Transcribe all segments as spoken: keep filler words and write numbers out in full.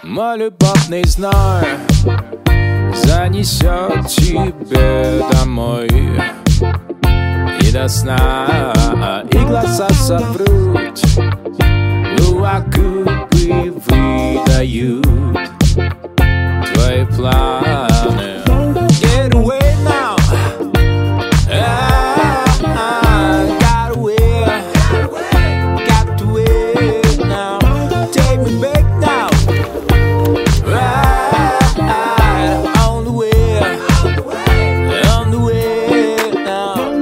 Мой любовный зной занесет тебе домой и до сна, и глаза соврут, ну а губы выдают твои планы. Get away now, I got away, got away now, take me back now, right on the way, on the way now.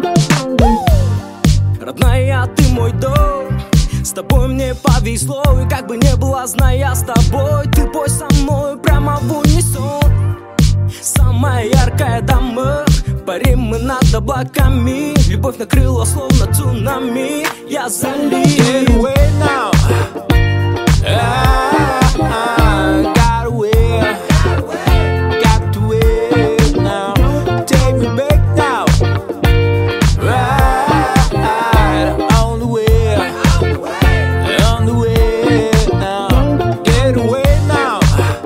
Родная, ты мой дом, с тобой мне повезло. И как бы не было, зная с тобой, ты пой со мной прямо в унисон. Самая яркая дама, парим мы над облаками. Любовь накрыла словно цунами. Я залив. Get away now, I got away, got away now, take me back now, right on the way, on the way now. Get away now,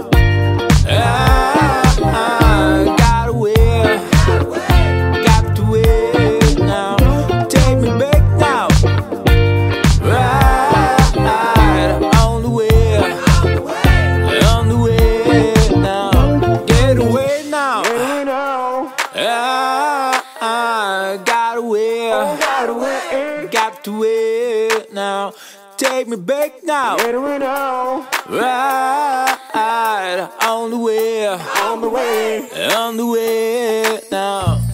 I got away, got away now, take me back now, right on the way, on the way now. Get away now, I got away, got away now, take me back now, right on the way, on the way now.